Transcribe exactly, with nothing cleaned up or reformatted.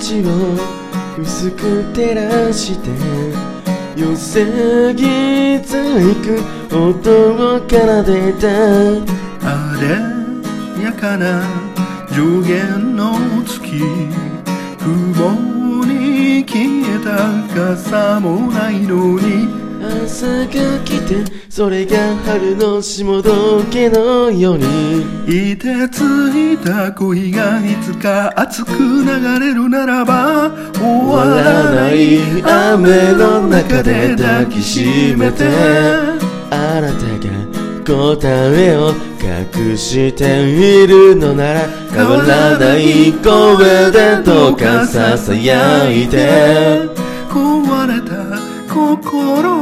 街を薄く照らして寄せ木細工音を奏でた。 あれやかな上限の月、雲に消えた傘もないのに、 朝が来てそれが春の霜解けのように、 いてついた恋がいつか熱く流れるならば、終わらない雨の中で抱きしめて、 あなたが答えを隠しているのなら、変わらない声でどうかささやいて。 壊れた心